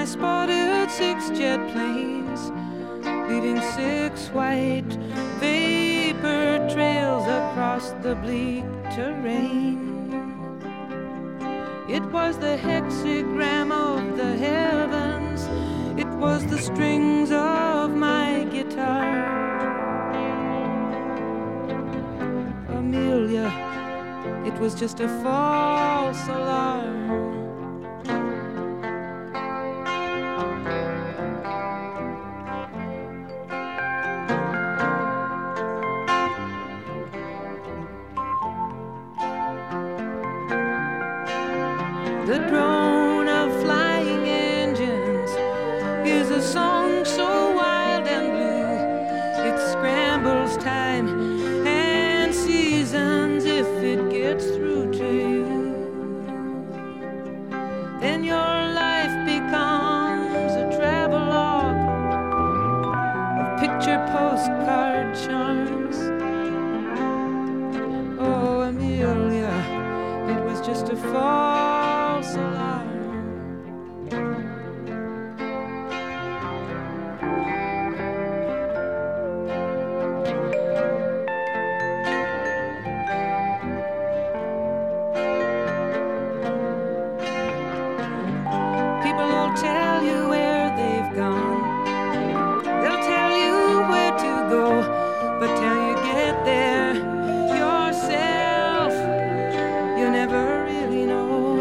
I spotted 6 jet planes, leaving 6 white vapor trails across the bleak terrain. It was the hexagram of the heavens, it was the strings of my guitar. Amelia, it was just a false alarm. The drone of flying engines is a song so wild and blue. It scrambles time and seasons if it gets through to you. Then your life becomes a travelogue of picture postcard charms. Oh, Amelia, it was just a false alarm. People will tell you where they've gone, they'll tell you where to go, but till you get there yourself, you never really know.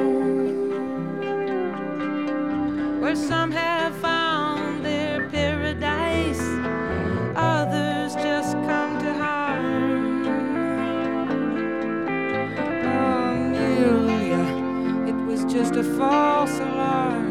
Where some have found their paradise, others just come to harm. Oh, Amelia, it was just a false alarm.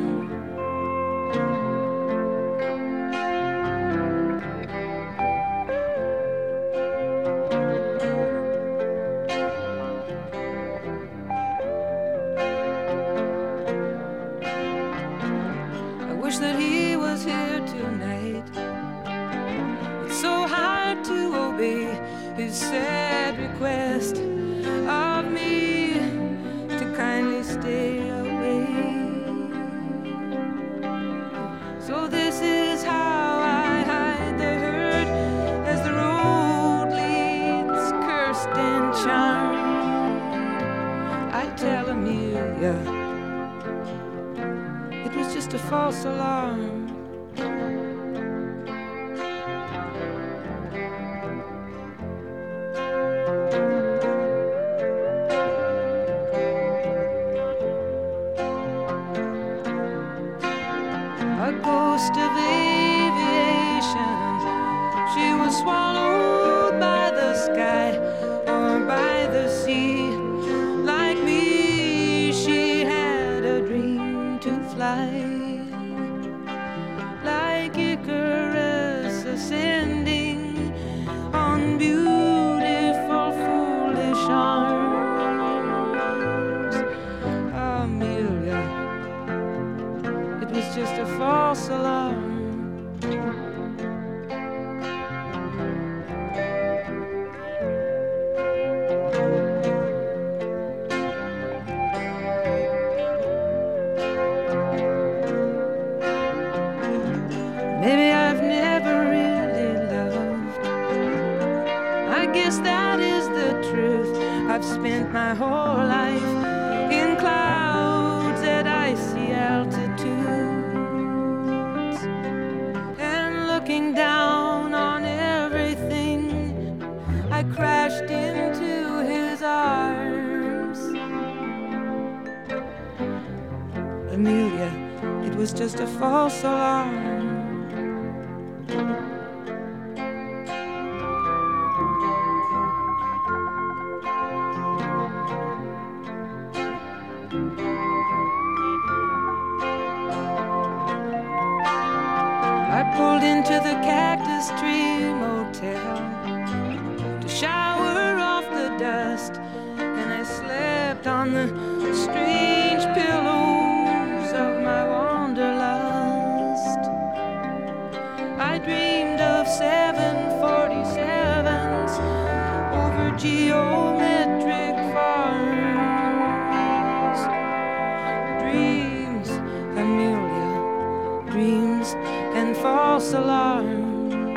Wish that he was here tonight. It's so hard to obey his sad request of me to kindly stay away. So this is how I hide the hurt as the road leads cursed and charmed. I tell Amelia it was just a false alarm. A ghost of aviation, she was swallowed by the sky or by the sea. Like me, she had a dream to fly, like Icarus ascending on beautiful foolish arms. Amelia, it was just a false alarm. Maybe I've never really loved. I guess that is the truth. I've spent my whole life in clouds at icy altitudes, and looking down on everything, I crashed into his arms. Amelia, it was just a false alarm. I pulled into the Cactus Tree Motel to shower off the dust, and I slept on the strange pillows of my wanderlust. I dreamed of 747s over geometric farms. Dreams, Amelia, dreams and false alarms.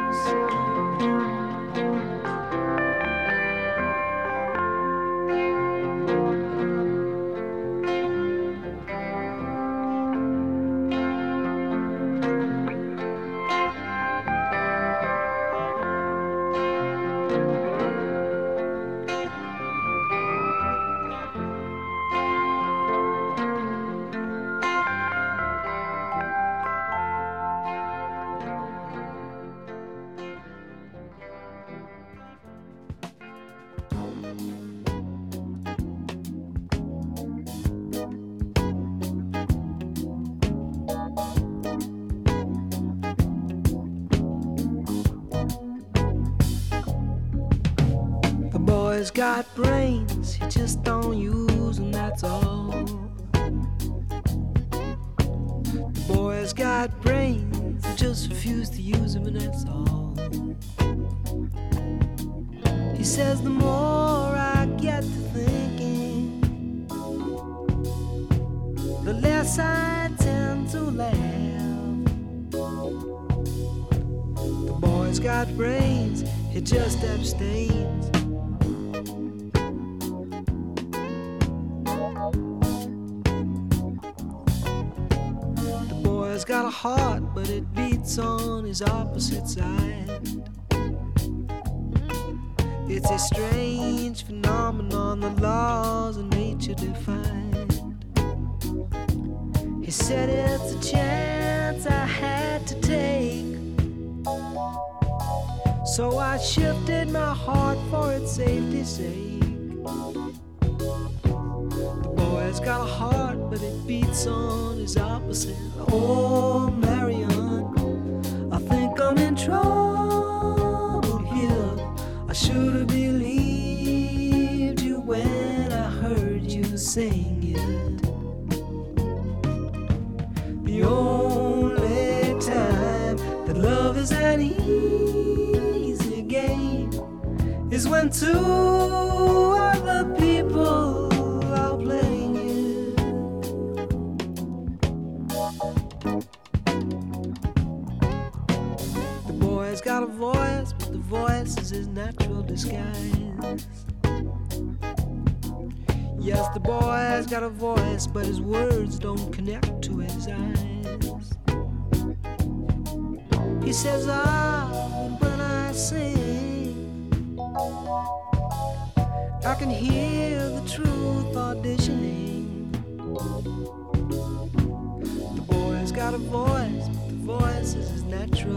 Got brains, you just don't use them, that's all. The boy's got brains, you just refuse to use them, and that's all. He says the more I get to thinking, the less I tend to laugh. The boy's got brains, he just abstains. He's got a heart, but it beats on his opposite side. It's a strange phenomenon, the laws of nature defined. He said it's a chance I had to take, so I shifted my heart for its safety's sake. The boy's got a heart, but it beats on his opposite. Oh, Marion, I think I'm in trouble here. I should have believed you when I heard you sing it. The only time that love is an easy game is when two other people are playing it. The boy's got a voice, but the voice is his natural disguise. Yes, the boy's got a voice, but his words don't connect to his eyes. He says, when I sing, I can hear the truth auditioning. The boy's got a voice, but the voice is his natural.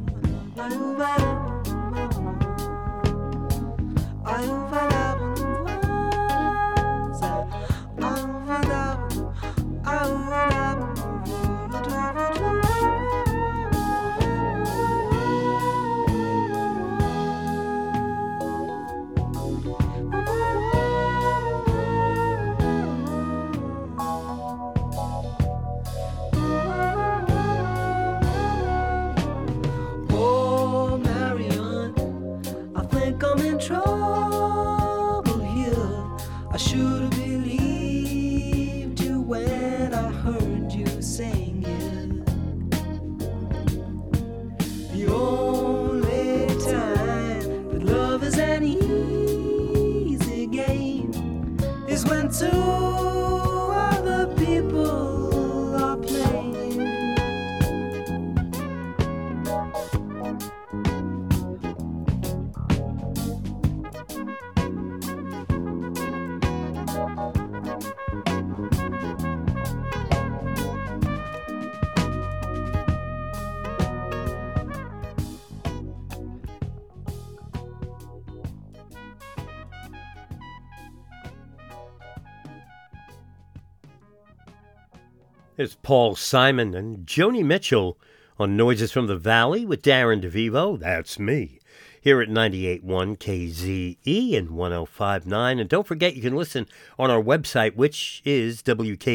It's Paul Simon and Joni Mitchell on Noises from the Valley with Darren DeVivo. That's me. Here at 98.1 KZE and 105.9. And don't forget, you can listen on our website, which is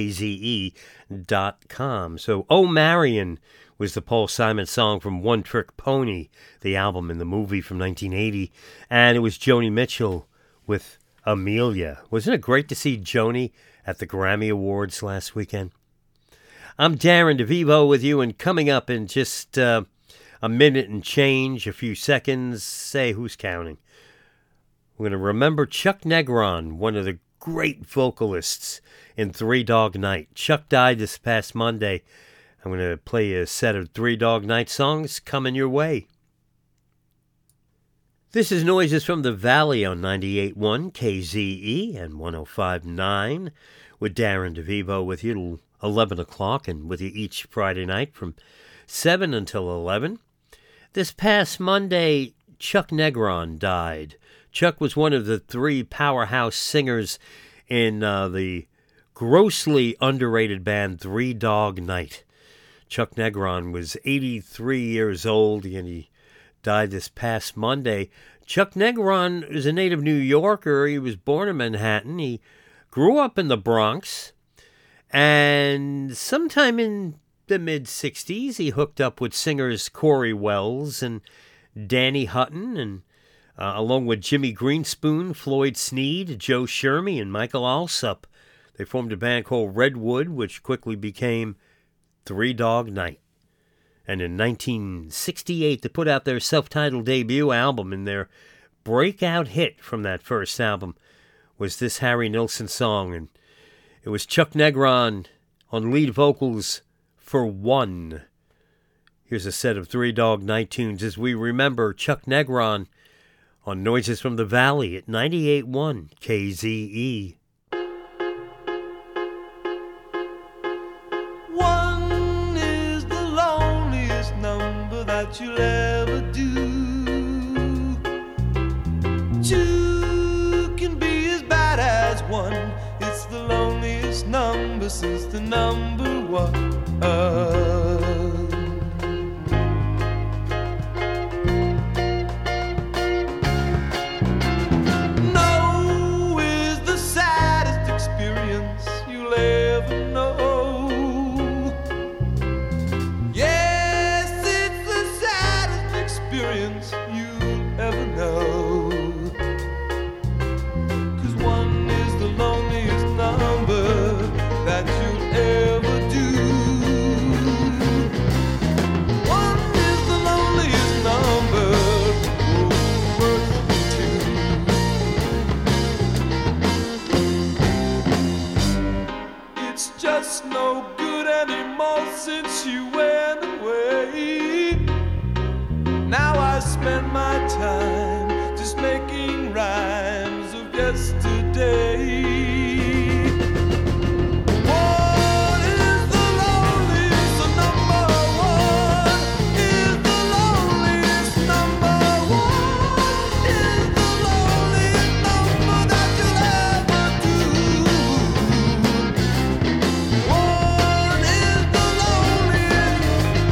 WKZE.com. So, Oh Marion was the Paul Simon song from One Trick Pony, the album and the movie from 1980. And it was Joni Mitchell with Amelia. Wasn't it great to see Joni at the Grammy Awards last weekend? I'm Darren DeVivo with you, and coming up in just a minute and change, a few seconds, say who's counting. We're going to remember Chuck Negron, one of the great vocalists in Three Dog Night. Chuck died this past Monday. I'm going to play a set of Three Dog Night songs coming your way. This is Noises from the Valley on 98.1 KZE and 105.9 with Darren DeVivo with you till 11 o'clock and with you each Friday night from 7 until 11. This past Monday, Chuck Negron died. Chuck was one of the three powerhouse singers in the grossly underrated band Three Dog Night. Chuck Negron was 83 years old, and he died this past Monday. Chuck Negron is a native New Yorker. He was born in Manhattan. He grew up in the Bronx, and sometime in the mid-'60s, he hooked up with singers Corey Wells and Danny Hutton, and along with Jimmy Greenspoon, Floyd Sneed, Joe Shermy, and Michael Alsop. They formed a band called Redwood, which quickly became Three Dog Night. And in 1968, they put out their self-titled debut album, and their breakout hit from that first album was this Harry Nilsson song, and it was Chuck Negron on lead vocals for One. Here's a set of Three Dog Night tunes as we remember Chuck Negron on Noises from the Valley at 98.1 KZE. One is the loneliest number that you'll ever do. Two can be as bad as one. It's the loneliest number since the number one. Since you went away, now I spend my time just making rhymes of yesterday. One is the loneliest number. One is the loneliest number. One is the loneliest number that you'll ever do. One is the loneliest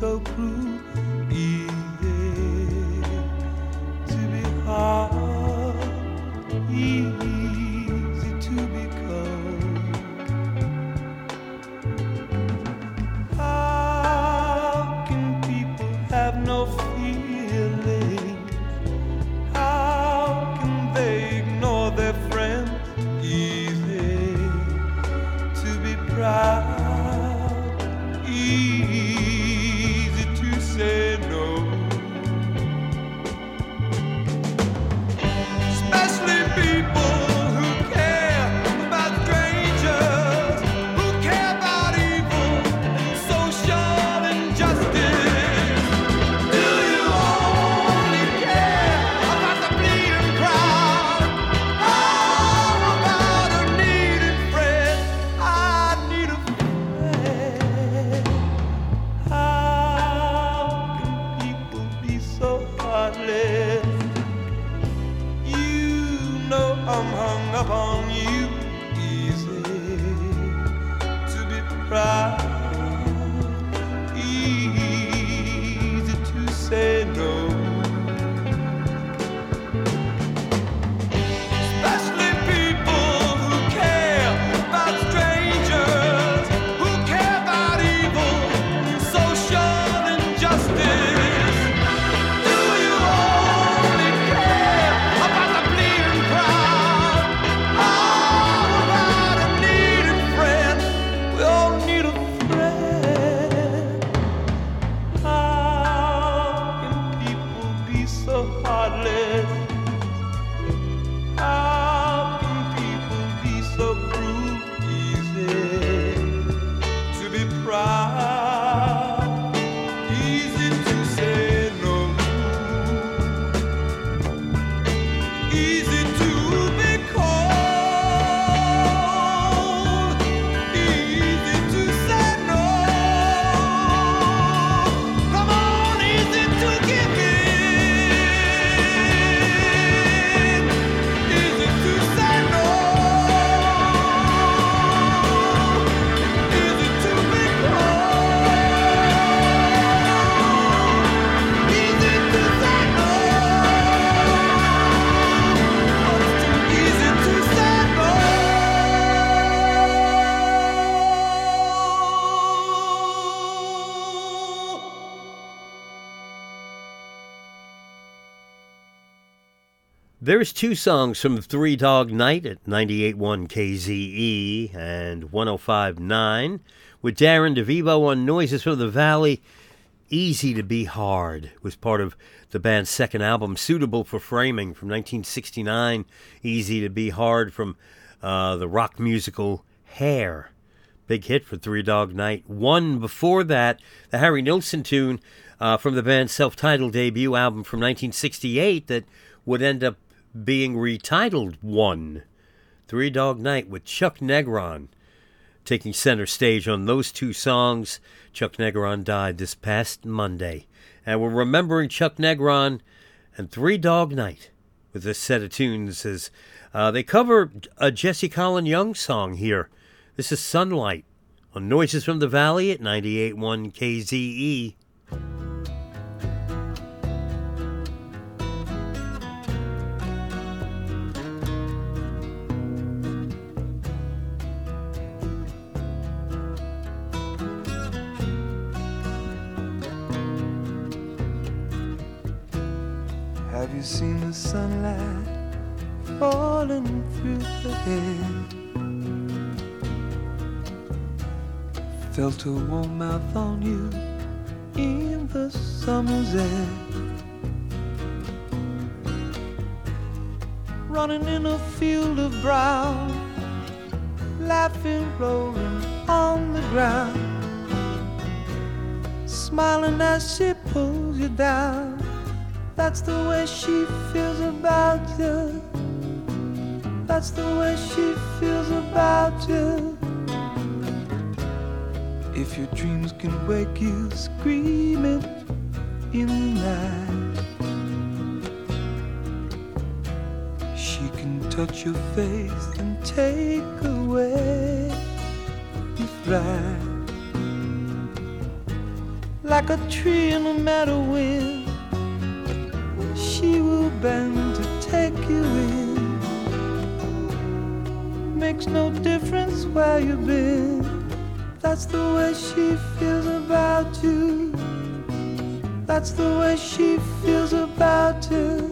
so cruel, easy to be hard, easy to be cold. How can people have no feelings? How can they ignore their friends? Easy to be proud, easy to say no. Especially people who care about strangers, who care about evil and social injustice. Do you only care about the bleeding crowd? How about a needed friend? I need a friend. How can people be so heartless? You know I'm hung up on you, easy to be proud, easy to say no. Especially people who care about strangers, who care about evil and social injustice. Do you only care about the bleeding crowd? How about a needed friend? We all need a friend. How can people be so heartless? How can people be so cruel? Easy to be proud, easy to say no, easy to be cold, easy to say no. Come on, easy to give in, easy to say no, easy to be cold, easy to say no. Easy to say no. There's two songs from Three Dog Night at 98.1 KZE and 105.9 with Darren DeVivo on Noises from the Valley. Easy to Be Hard was part of the band's second album, Suitable for Framing, from 1969. Easy to Be Hard from the rock musical Hair. Big hit for Three Dog Night. One before that, the Harry Nilsson tune from the band's self-titled debut album from 1968 that would end up being retitled One. Three Dog Night with Chuck Negron taking center stage on those two songs. Chuck Negron died this past Monday. And we're remembering Chuck Negron and Three Dog Night with this set of tunes as they cover a Jesse Colin Young song here. This is Sunlight on Noises from the Valley at 98.1 KZE. Have you seen the sunlight falling through the air? Felt a warm mouth on you in the summer's air. Running in a field of brown, laughing, rolling on the ground, smiling as she pulls you down. That's the way she feels about you. That's the way she feels about you. If your dreams can wake you screaming in the night, she can touch your face and take away your fright. like a tree in a meadow wind. She will bend to take you in. Makes no difference where you've been. That's the way she feels about you. That's the way she feels about you.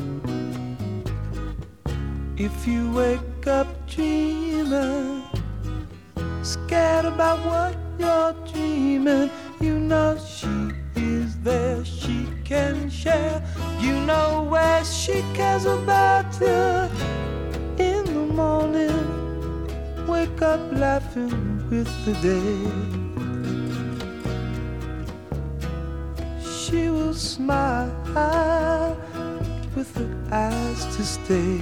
If you wake up dreaming, scared about what you're dreaming, you know she is there, she can share. You know where she cares about you. In the morning, wake up laughing with the day. She will smile with her eyes to stay.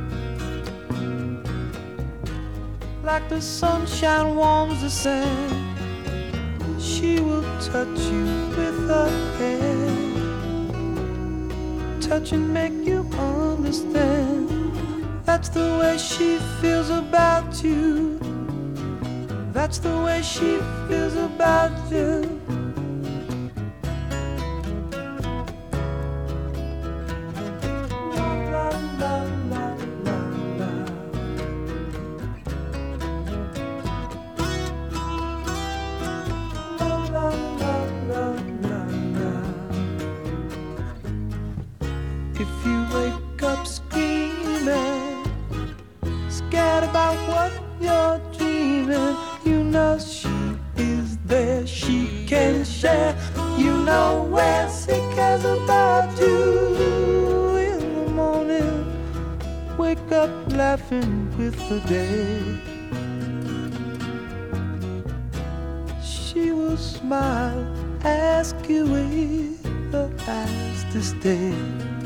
Like the sunshine warms the sand, she will touch you with her hand. Touch and make you understand. That's the way she feels about you. That's the way she feels about you. If you wake up screaming, scared about what you're dreaming, you know she is there, she can share. You know where she cares about you. In the morning, wake up laughing with the day. She will smile, ask you with her eyes to stay.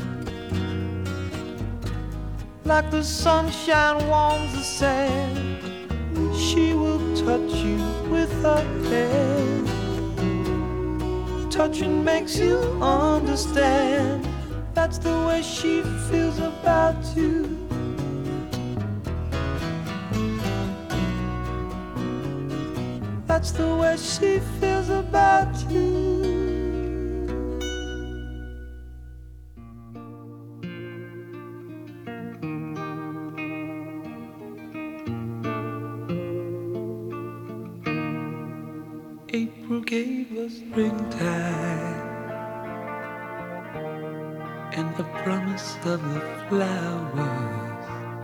Like the sunshine warms the sand, she will touch you with her hand. Touching makes you understand. That's the way she feels about you. That's the way she feels about you. April gave us springtime and the promise of the flowers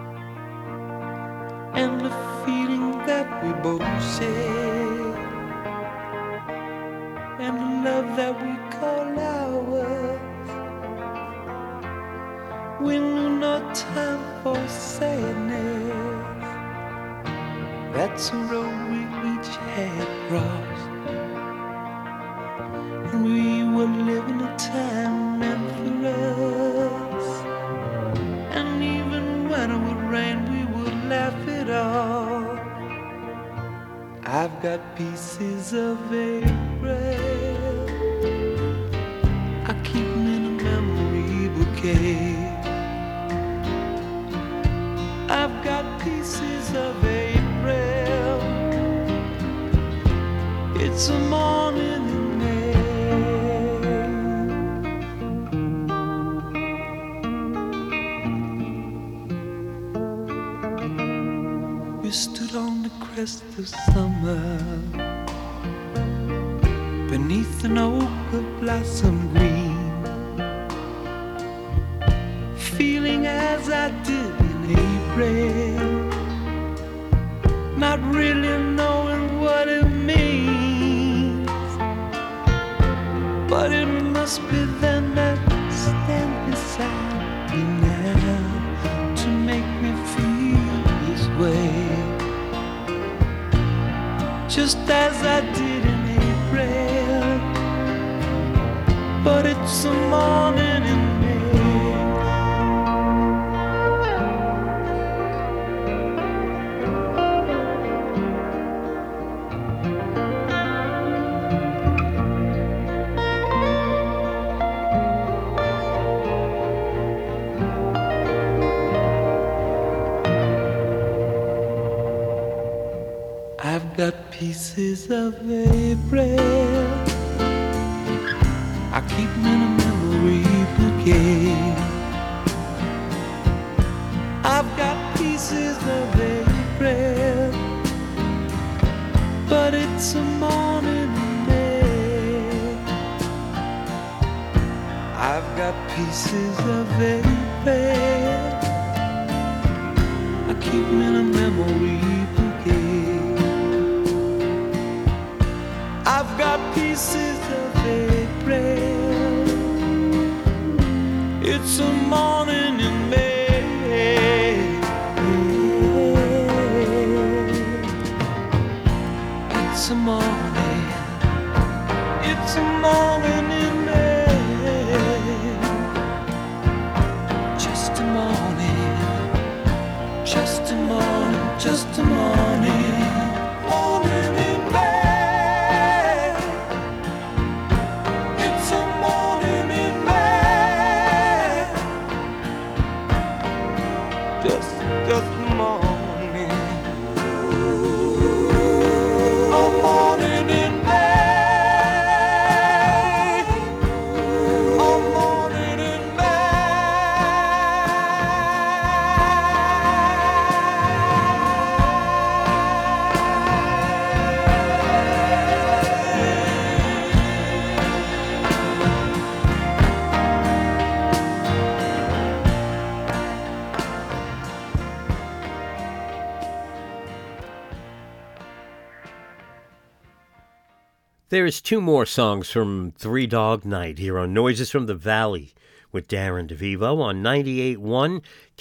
and the feeling that we both share and the love that we call ours. We knew no time for sadness. That's a road we each had crossed. We were living a time meant for us. And even when it would rain, we would laugh it off. I've got pieces of April, I keep them in a memory bouquet. I've got pieces of April, it's a morning in May. We stood on the crest of summer, beneath an oak of blossom green, feeling as I did in April, not really knowing what it means. But it must be them that stand beside me now to make me feel this way, just as I did in April. But it's a morning in May. I've got pieces of April, keep them in a memory bouquet. I've got pieces of a bread, but it's a morning day. I've got pieces of a bread, I keep them in a memory bouquet. I've got pieces of a bread, it's a morning in May. It's a morning, it's a morning in May. Just a morning, just a morning, just a morning, morning in May. It's a morning in May. Just a morning. A morning in May, a morning in There's two more songs from Three Dog Night here on Noises from the Valley with Darren DeVivo on 98.1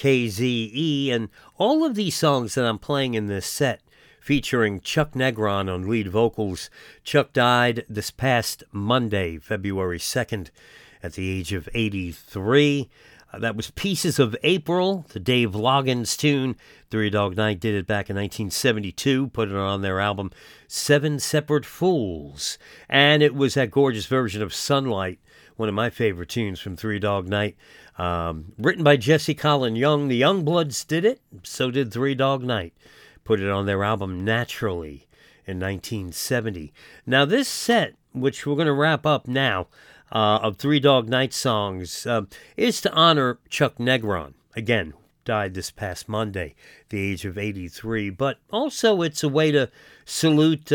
KZE. And all of these songs that I'm playing in this set featuring Chuck Negron on lead vocals. Chuck died this past Monday, February 2nd, at the age of 83. That was Pieces of April, the Dave Loggins tune. Three Dog Night did it back in 1972, put it on their album Seven Separate Fools. And it was that gorgeous version of Sunlight, one of my favorite tunes from Three Dog Night. Written by Jesse Colin Young. The Youngbloods did it, so did Three Dog Night. Put it on their album Naturally in 1970. Now this set, which we're going to wrap up now, of Three Dog Night songs, is to honor Chuck Negron. Again, died this past Monday, the age of 83. But also it's a way to salute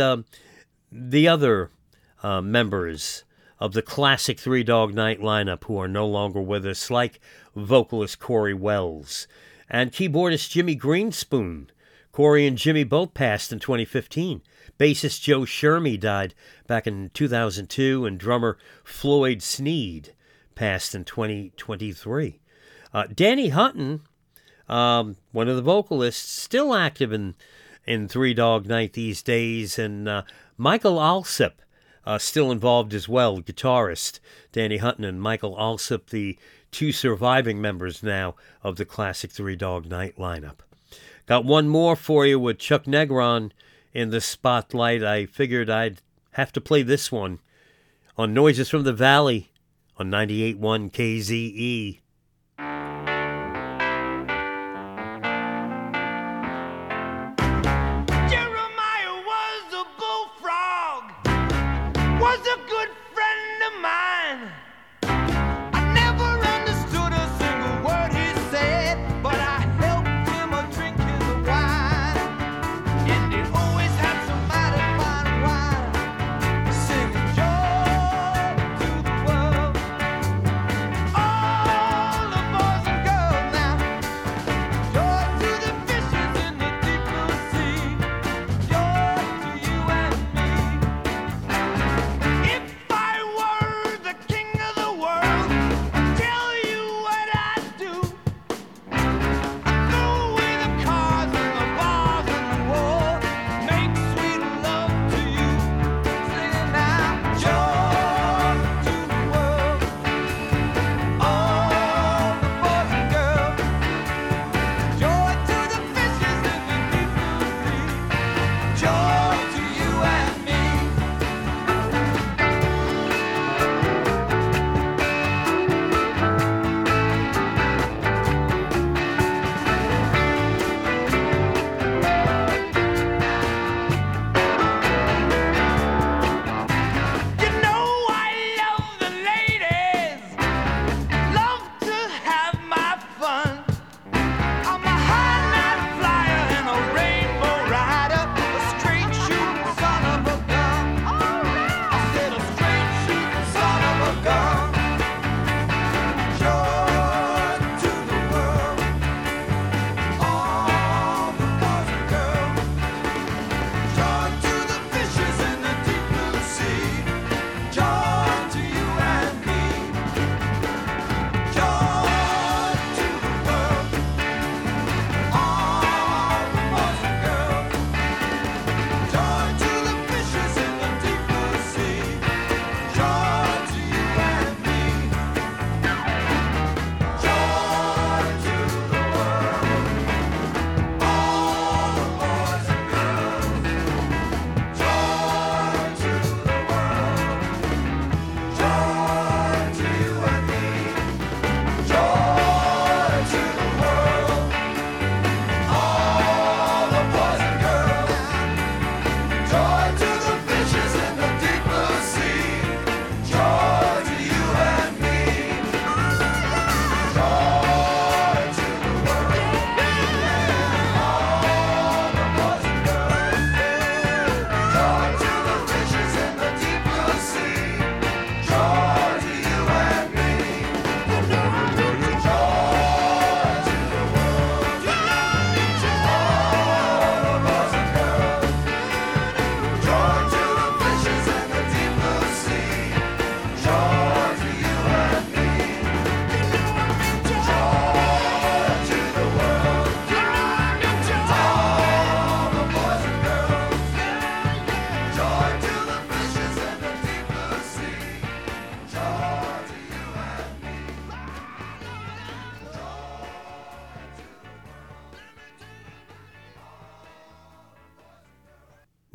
the other members of the classic Three Dog Night lineup who are no longer with us, like vocalist Corey Wells and keyboardist Jimmy Greenspoon. Corey and Jimmy both passed in 2015. Bassist Joe Shermy died back in 2002, and drummer Floyd Sneed passed in 2023. Danny Hutton, one of the vocalists, still active in Three Dog Night these days, and Michael Alsop, still involved as well, guitarist. Danny Hutton and Michael Alsop, the two surviving members now of the classic Three Dog Night lineup. Got one more for you with Chuck Negron in the spotlight. I figured I'd have to play this one on Noises from the Valley on 98.1 KZE. Jeremiah was a bullfrog, was a good friend of mine. I never understood a single word he said, but I helped him drink his wine. And he always had some mighty fine wine, singing joy to the world. Oh,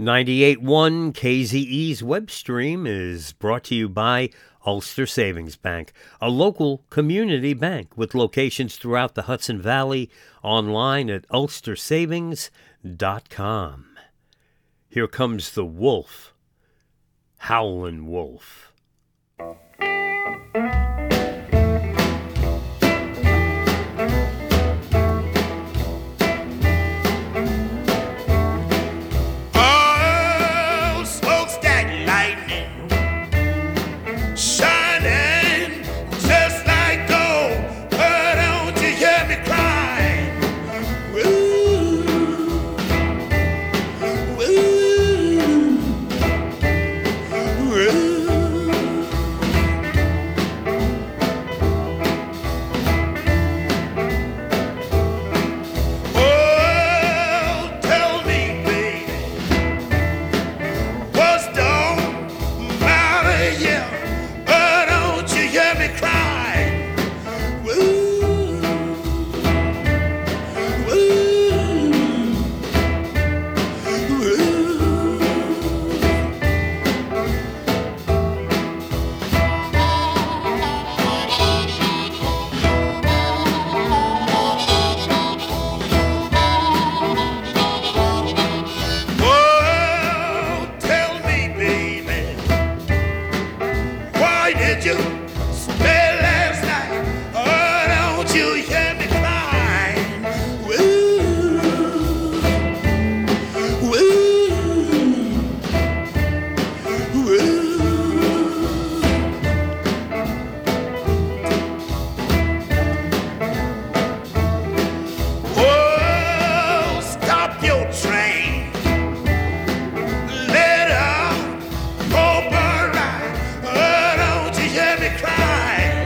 98.1 KZE's web stream is brought to you by Ulster Savings Bank, a local community bank with locations throughout the Hudson Valley, online at ulstersavings.com. Here comes the wolf, Howlin' Wolf. Cry.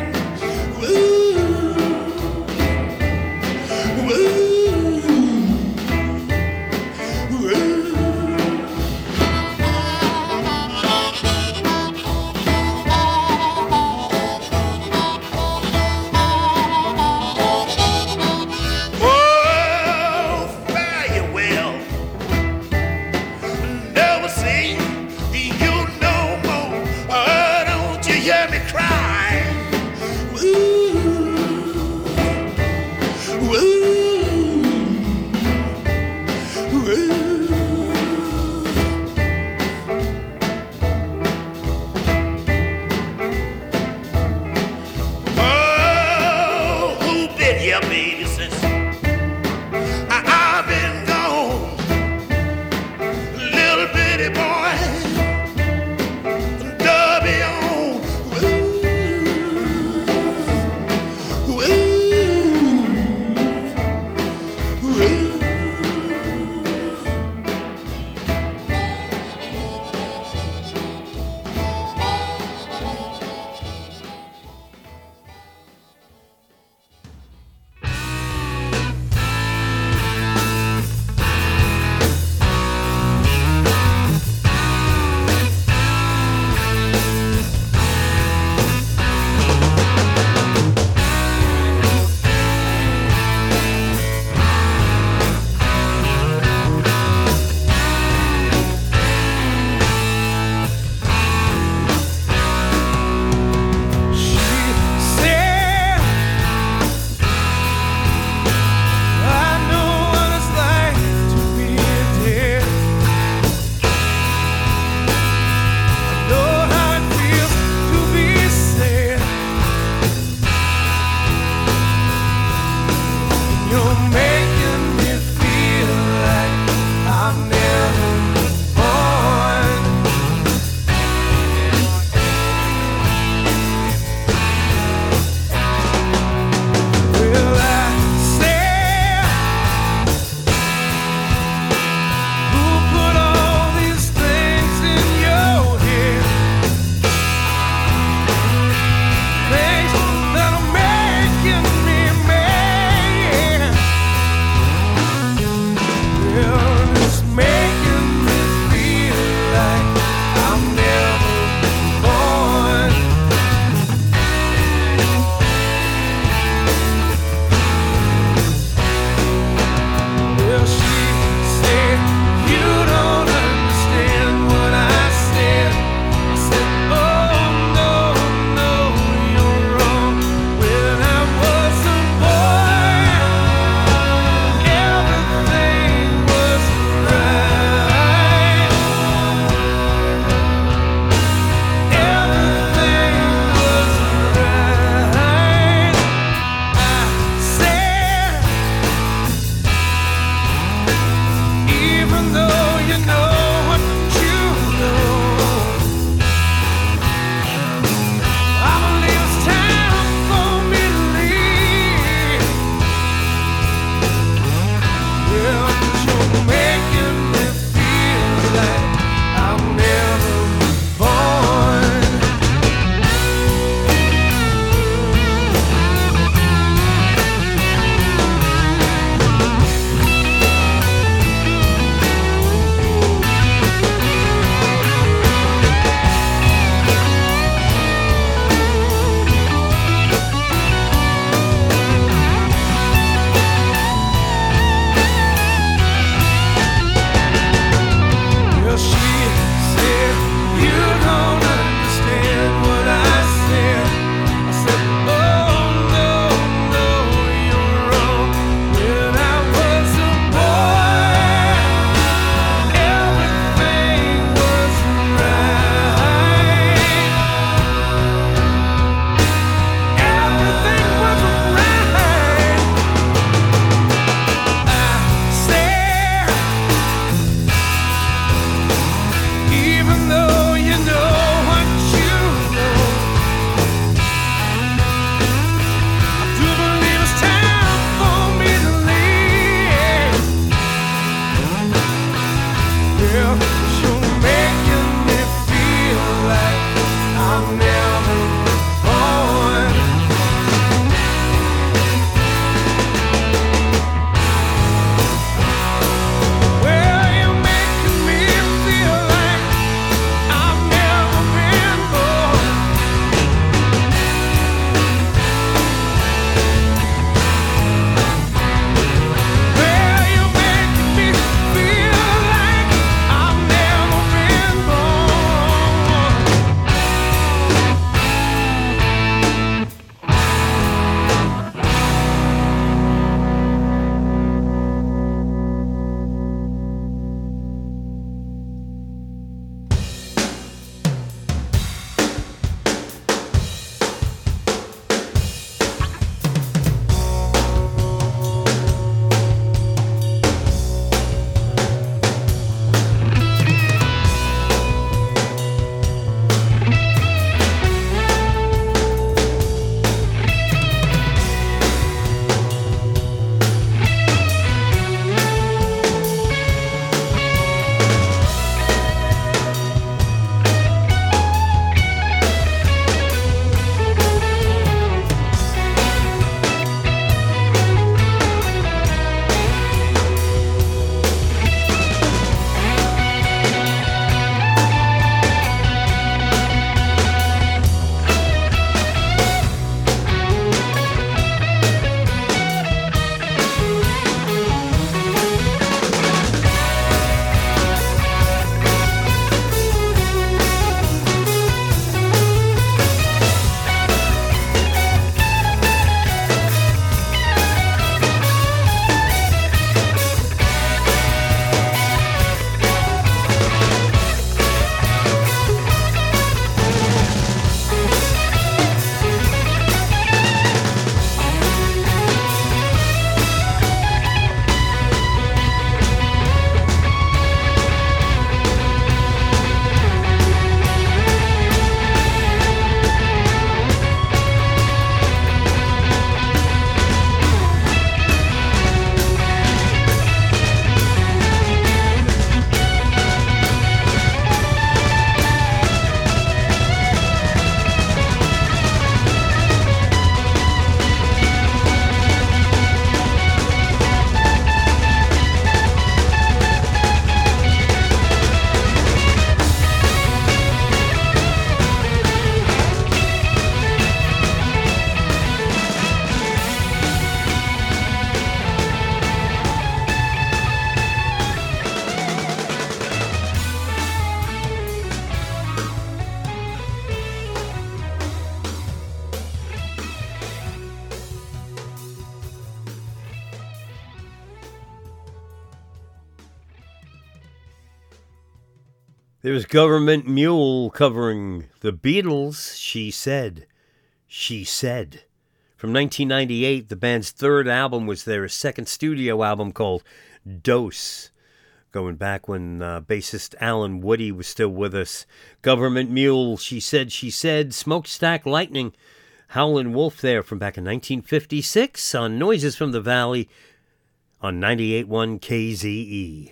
There's Government Mule covering the Beatles' She Said. She Said. From 1998, the band's third album was their second studio album called Dose. Going back when bassist Alan Woody was still with us. Government Mule, She Said, She Said. Smokestack Lightning, Howlin' Wolf there from back in 1956 on Noises from the Valley on 98.1 KZE.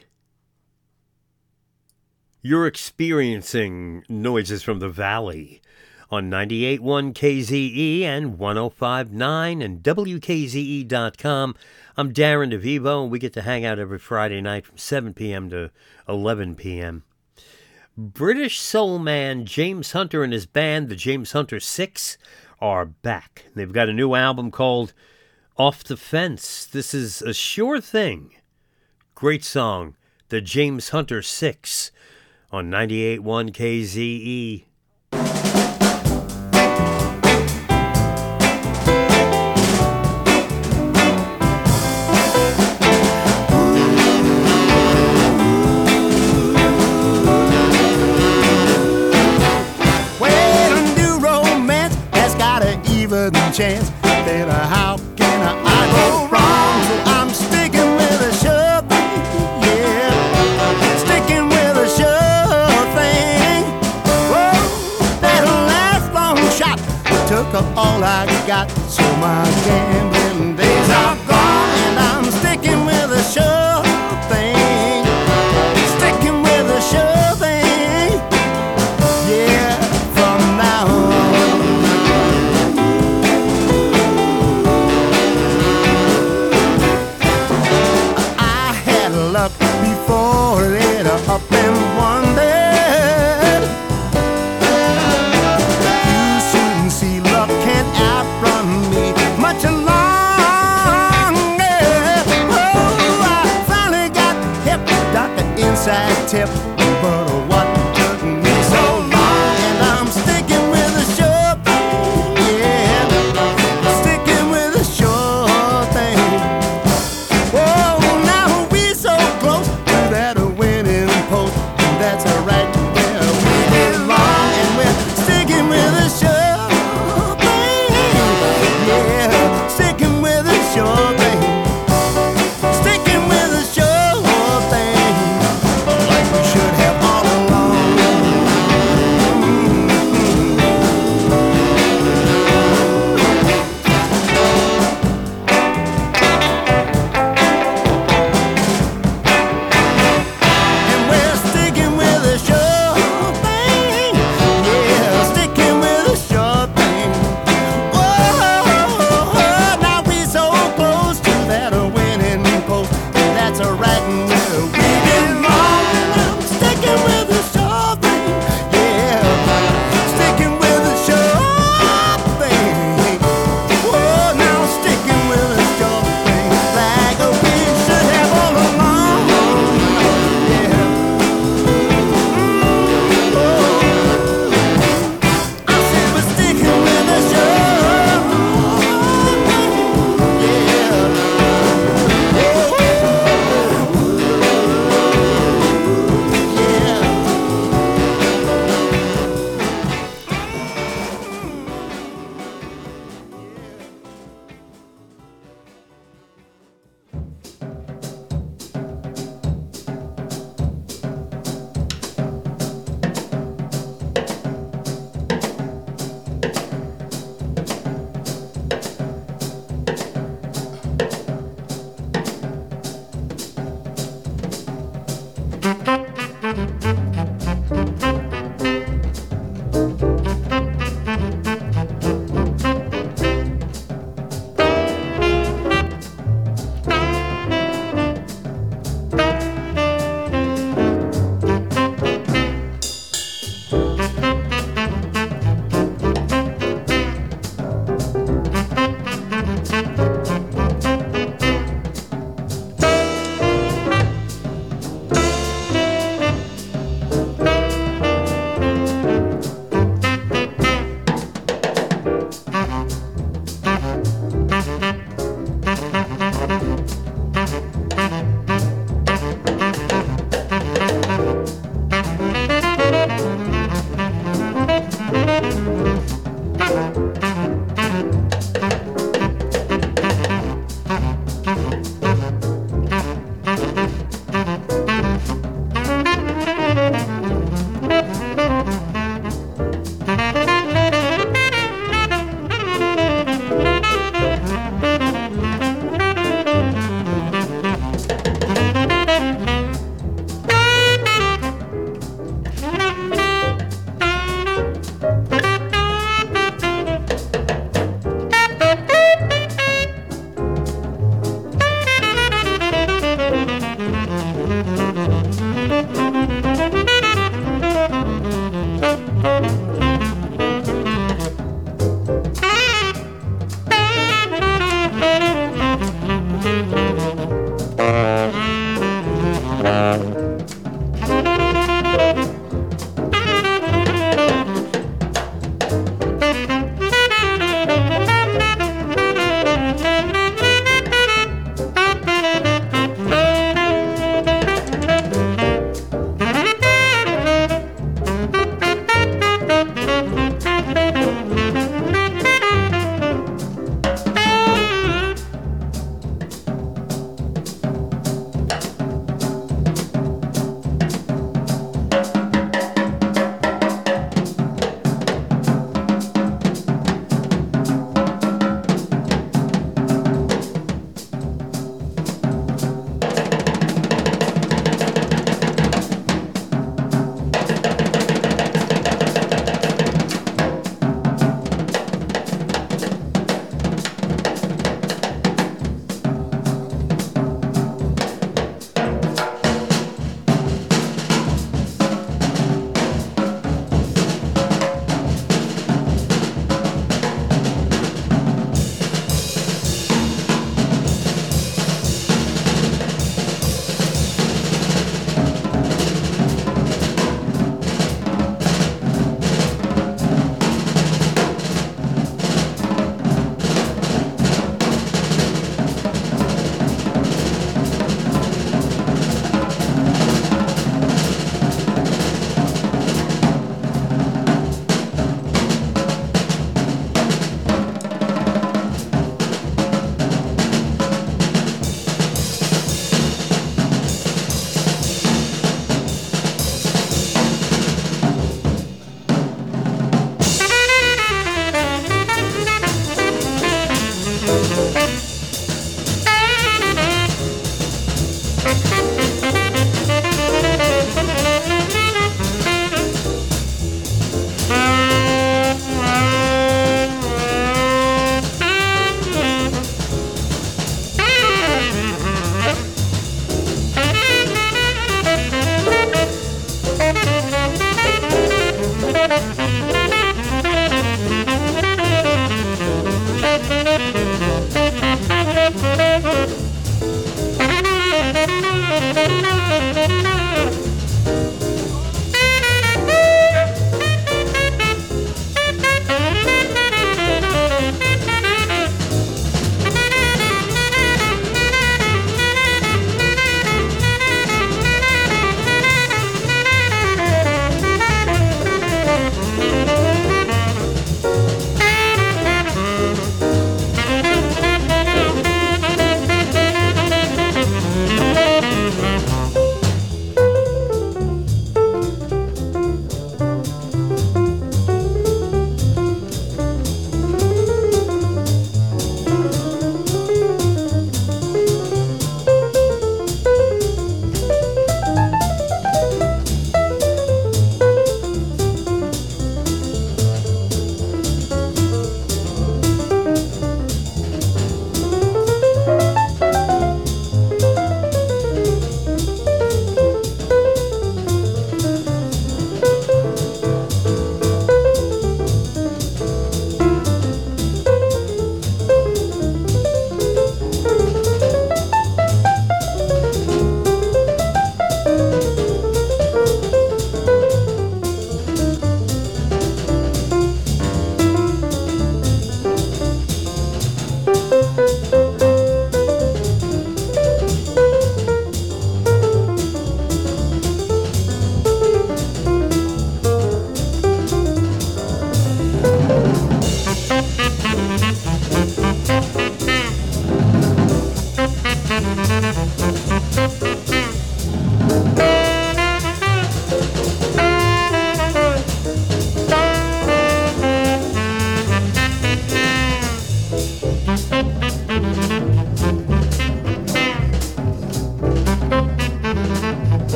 You're experiencing Noises from the Valley on 98.1 KZE and 105.9 and WKZE.com. I'm Darren DeVivo, and we get to hang out every Friday night from 7 p.m. to 11 p.m. British soul man James Hunter and his band, the James Hunter Six, are back. They've got a new album called Off the Fence. This is a sure thing. Great song, the James Hunter Six on 98.1 KZE. Chance, then how can I go wrong? So I'm sticking with a sure thing, yeah, sticking with a sure thing. Whoa, that last long shot took all I got, so my gambling days are gone.